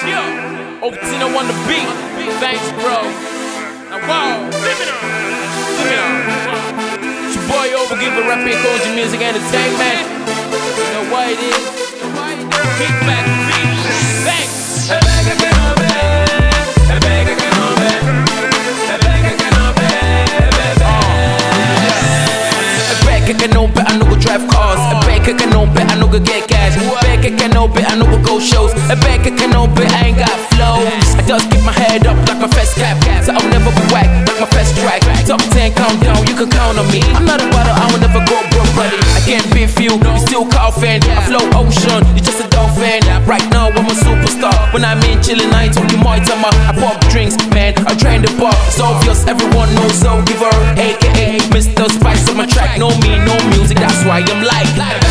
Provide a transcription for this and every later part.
Otina on the beat. Thanks, bro. Now, wow. It's your boy Over, give a rapping Koji Music Entertainment. You know what it is? Kick back, thanks. I know bet I know go drive cars. I know bet I know go get cash. I know bet I know go go shows. I know bet I ain't got flows. I just keep my head up like my first cap, so I'll never be whack like my first track. Top 10 countdown, you can count on me. I'm not a bottle, I will never go broke, buddy. I can't beef you, you still coughing. I flow ocean, you just a dolphin. Right now I'm a superstar. When I'm in chillin', I ain't talking my time. I pop drinks, man. I drain the bar. It's obvious, everyone knows. So give her, aka Mr. Spice on my track. No me, no music, that's why I'm like.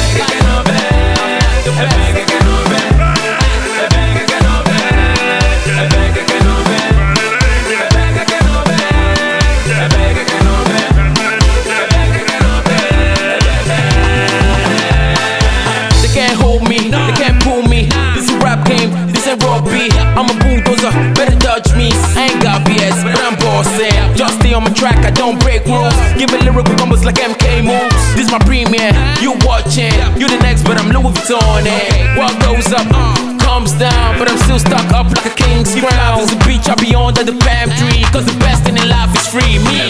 They can't hold me, they can't pull me. This is a rap game, this ain't raw beat. I'm a bulldozer, better dodge me. I ain't got BS, but I'm bossing. Just stay on my track, I don't break rules. Give me lyrical numbers like MK moves. This my premiere, you watching. You the next, but I'm Louis Vuitton. What goes up, comes down, but I'm still stuck up like a king's crown. There's a beach, I'll be under the palm tree. Cause the best thing in life is free, me.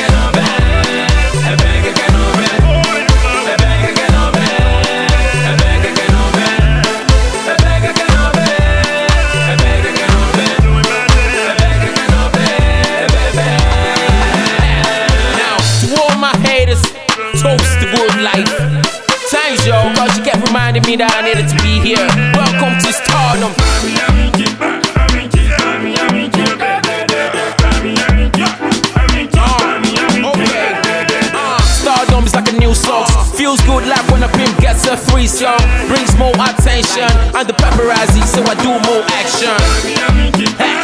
Toast the good life. Thanks, yo, cause you kept reminding me that I needed to be here. Welcome to stardom. Stardom is like a new song. Feels good like when a pimp gets a free song. Brings more attention. I'm the paparazzi, so I do more action.